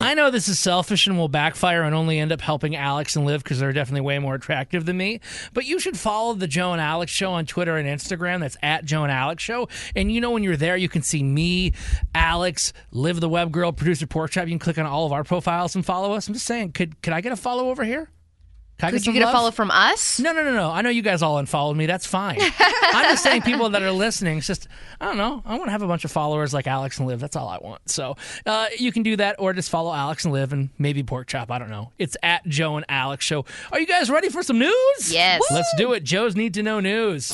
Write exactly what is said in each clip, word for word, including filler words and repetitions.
I know this is selfish and will backfire and only end up helping Alex and Liv because they're definitely way more attractive than me. But you should follow the Joe and Alex Show on Twitter and Instagram. That's at Joe and Alex Show. And you know when you're there, you can see me, Alex, Liv the Web Girl, Producer Pork Chop. You can click on all of our profiles and follow us. I'm just saying, could could I get a follow over here? Can Could you get love? a follow from us? No, no, no, no. I know you guys all unfollowed me. That's fine. I'm just saying people that are listening, it's just, I don't know. I want to have a bunch of followers like Alex and Liv. That's all I want. So uh, you can do that or just follow Alex and Liv and maybe Pork Chop. I don't know. It's at Joe and Alex Show. Are you guys ready for some news? Yes. Woo! Let's do it. Joe's Need to Know News.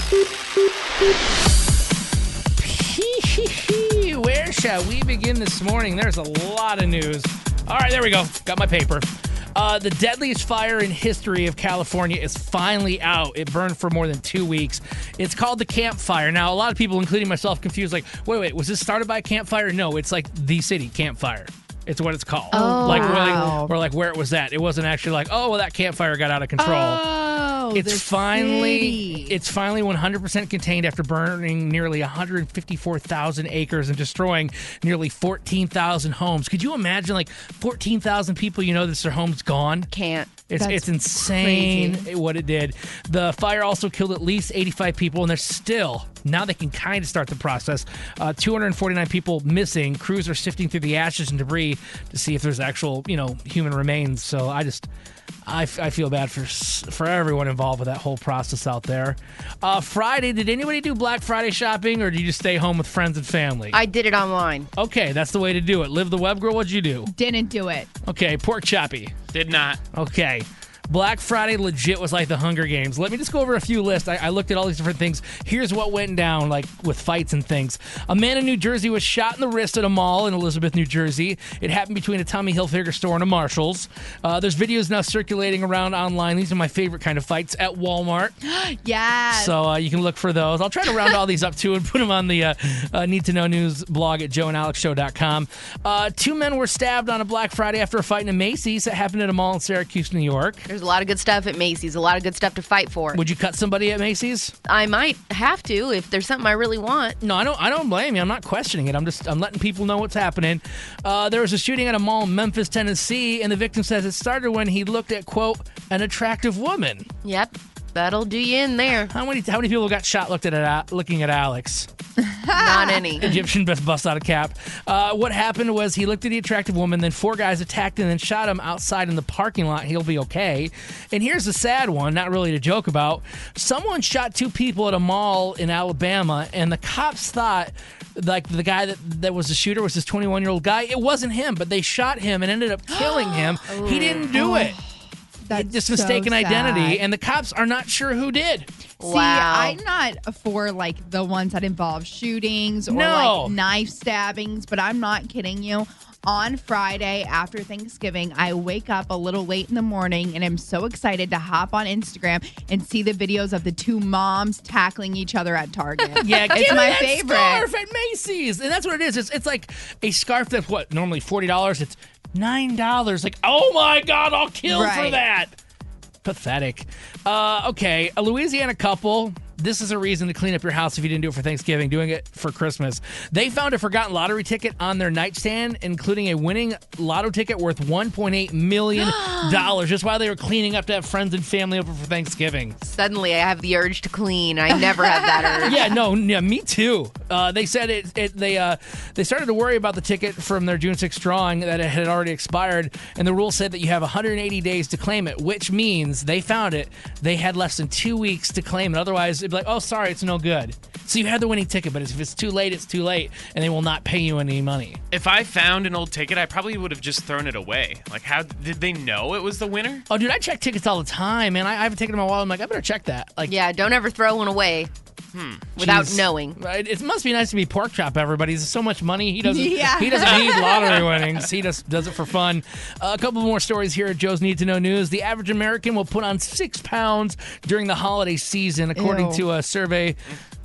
Where shall we begin this morning? There's a lot of news. All right, there we go. Got my paper. Uh, the deadliest fire in history of California is finally out. It burned for more than two weeks. It's called the Camp Fire. Now, a lot of people, including myself, confused, like, wait, wait, was this started by a campfire? No, it's like the city campfire. It's what it's called. Oh, like, wow. Or, or like where it was at. It wasn't actually like, oh, well, that campfire got out of control. Oh, it's the finally city. it's finally one hundred percent contained after burning nearly one hundred fifty-four thousand acres and destroying nearly fourteen thousand homes. Could you imagine, like, fourteen thousand people, you know, that their home's gone? Can't. It's That's it's insane crazy. what it did. The fire also killed at least eighty-five people, and they're still, now they can kind of start the process. Uh, two hundred forty-nine people missing. Crews are sifting through the ashes and debris to see if there's actual, you know, human remains. So I just, I, f- I feel bad for for everyone involved with that whole process out there. Uh, Friday, did anybody do Black Friday shopping, or did you just stay home with friends and family? I did it online. Okay, that's the way to do it. Live the Web Girl, what'd you do? Didn't do it. Okay, Pork Choppy. Did not. Okay. Black Friday legit was like the Hunger Games. Let me just go over a few lists. I, I looked at all these different things. Here's what went down, like with fights and things. A man in New Jersey was shot in the wrist at a mall in Elizabeth, New Jersey. It happened between a Tommy Hilfiger store and a Marshall's. Uh, there's videos now circulating around online. These are my favorite kind of fights at Walmart. Yes. So uh, you can look for those. I'll try to round all these up too and put them on the uh, uh, Need to Know News blog at joe and alex show dot com. Uh, two men were stabbed on a Black Friday after a fight in a Macy's that happened at a mall in Syracuse, New York. There's a lot of good stuff at Macy's. A lot of good stuff to fight for. Would you cut somebody at Macy's? I might have to if there's something I really want. No, I don't. I don't blame you. I'm not questioning it. I'm just. I'm letting people know what's happening. Uh, there was a shooting at a mall in Memphis, Tennessee, and the victim says it started when he looked at, quote, an attractive woman. Yep. That'll do you in there. How many? How many people got shot looked at it, looking at Alex? Not any. Egyptian best bust out of cap. Uh, what happened was he looked at the attractive woman, then four guys attacked him and then shot him outside in the parking lot. He'll be okay. And here's the sad one, not really to joke about. Someone shot two people at a mall in Alabama, and the cops thought like the guy that, that was the shooter was this twenty-one-year-old guy. It wasn't him, but they shot him and ended up killing him. He didn't do it. That's Just so mistaken sad. identity, and the cops are not sure who did. See, Wow. I'm not for like the ones that involve shootings or No. like knife stabbings, but I'm not kidding you. On Friday after Thanksgiving, I wake up a little late in the morning and I'm so excited to hop on Instagram and see the videos of the two moms tackling each other at Target. Yeah, it's give me my that favorite. scarf at Macy's, and that's what it is. It's it's like a scarf that's what normally forty dollars. It's nine dollars. Like, oh my god, I'll kill for Right. that. Pathetic. Uh, okay, a Louisiana couple. This is a reason to clean up your house if you didn't do it for Thanksgiving, doing it for Christmas. They found a forgotten lottery ticket on their nightstand, including a winning lotto ticket worth one point eight million dollars, just while they were cleaning up to have friends and family over for Thanksgiving. Suddenly I have the urge to clean. I never have that urge. Yeah, no, yeah, me too. Uh, they said it. it they uh, they started to worry about the ticket from their June sixth drawing that it had already expired, and the rule said that you have one hundred eighty days to claim it, which means they found it. They had less than two weeks to claim it. Otherwise, it'd be like, oh, sorry, it's no good. So you had the winning ticket, but if it's too late, it's too late, and they will not pay you any money. If I found an old ticket, I probably would have just thrown it away. Like, how did they know it was the winner? Oh, dude, I check tickets all the time, man. I, I haven't taken them in a while. I'm like, I better check that. Like, Yeah, don't ever throw one away without Jeez. knowing. Right, it must be nice to be Pork Chop, everybody. There's so much money. He doesn't. Yeah. He doesn't need lottery winnings. He just does it for fun. Uh, a couple more stories here at Joe's Need to Know News. The average American will put on six pounds during the holiday season, according Ew. to a survey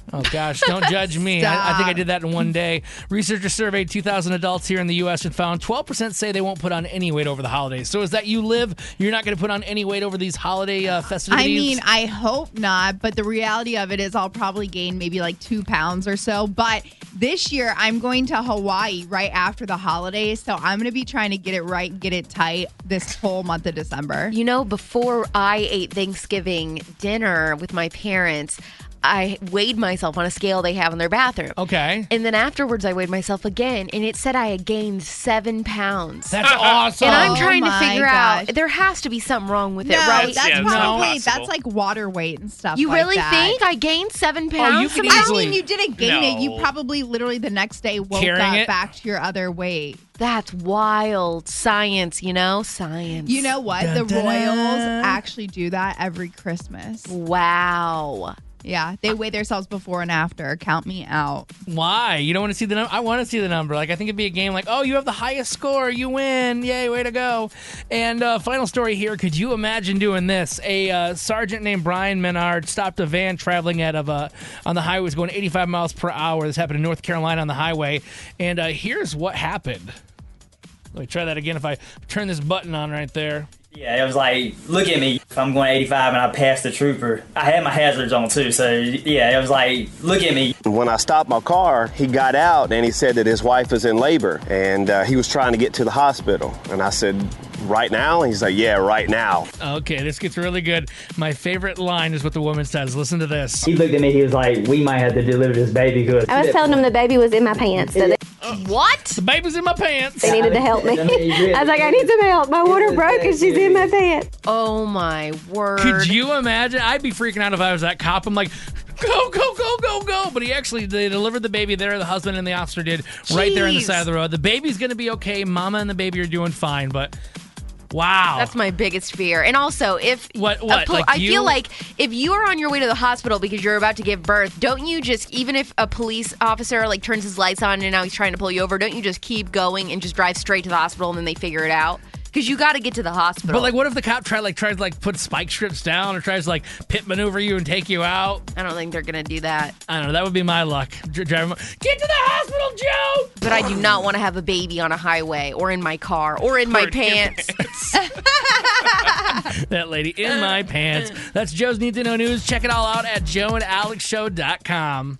Oh, gosh, don't judge me. I, I think I Stop. did that in one day. Researchers surveyed two thousand adults here in the U S and found twelve percent say they won't put on any weight over the holidays. So is that you, Liv? You're not going to put on any weight over these holiday uh, festivities? I mean, I hope not, but the reality of it is I'll probably gain maybe like two pounds or so. But this year, I'm going to Hawaii right after the holidays, so I'm going to be trying to get it right, get it tight this whole month of December. You know, before I ate Thanksgiving dinner with my parents, I weighed myself on a scale they have in their bathroom. Okay. And then afterwards, I weighed myself again, and it said I had gained seven pounds. That's awesome. and I'm Oh trying to my figure gosh. out, there has to be something wrong with No, it, right? that's Yeah, it's not probably possible. that's like water weight and stuff. You like really that. think I gained seven pounds? Oh, you can somehow? I easily- mean, you didn't gain it. You No. probably literally the next day woke Carrying up it? back to your other weight. That's wild. Science, you know? Science. You know what? Dun, the dun, Royals dun. actually do that every Christmas. Wow. Yeah, they weigh themselves before and after. Count me out. Why? You don't want to see the number? I want to see the number. Like, I think it'd be a game like, oh, you have the highest score. You win. Yay, way to go. And uh, final story here. Could you imagine doing this? A uh, sergeant named Brian Menard stopped a van traveling out of uh, on the highway. It was going eighty-five miles per hour. This happened in North Carolina on the highway. And uh, here's what happened. Let me try that again if I turn this button on right there. Yeah, it was like, look at me. If I'm going eighty-five and I passed the trooper, I had my hazards on too. So, yeah, it was like, look at me. When I stopped my car, he got out and he said that his wife was in labor and uh, he was trying to get to the hospital. And I said, right now? And he's like, yeah, right now. Okay, this gets really good. My favorite line is what the woman says. Listen to this. He looked at me, he was like, we might have to deliver this baby because I was telling them the baby was in my pants, so they, What? The baby's in my pants. they needed to help me. I was like, I need some help. My water broke and she's in my pants. Oh, my word. Could you imagine? I'd be freaking out if I was that cop. I'm like, go, go, go, go, go. But he actually, they delivered the baby there. The husband and the officer did right there on the Jeez. side of the road. The baby's going to be okay. Mama and the baby are doing fine. But wow. That's my biggest fear. And also, if What- a what, pol- like I you? feel like if you are on your way to the hospital because you're about to give birth, don't you just, even if a police officer like turns his lights on and now he's trying to pull you over, don't you just keep going and just drive straight to the hospital and then they figure it out? Because you got to get to the hospital. But like, what if the cop try like tries to like put spike strips down or tries to like pit maneuver you and take you out? I don't think they're gonna do that. I don't know. That would be my luck. Dr- drive him- Get to the hospital, Joe. But I do not want to have a baby on a highway or in my car or in my Or in your pants. That lady in my pants. That's Joe's Need to Know News. Check it all out at joe and alex show dot com.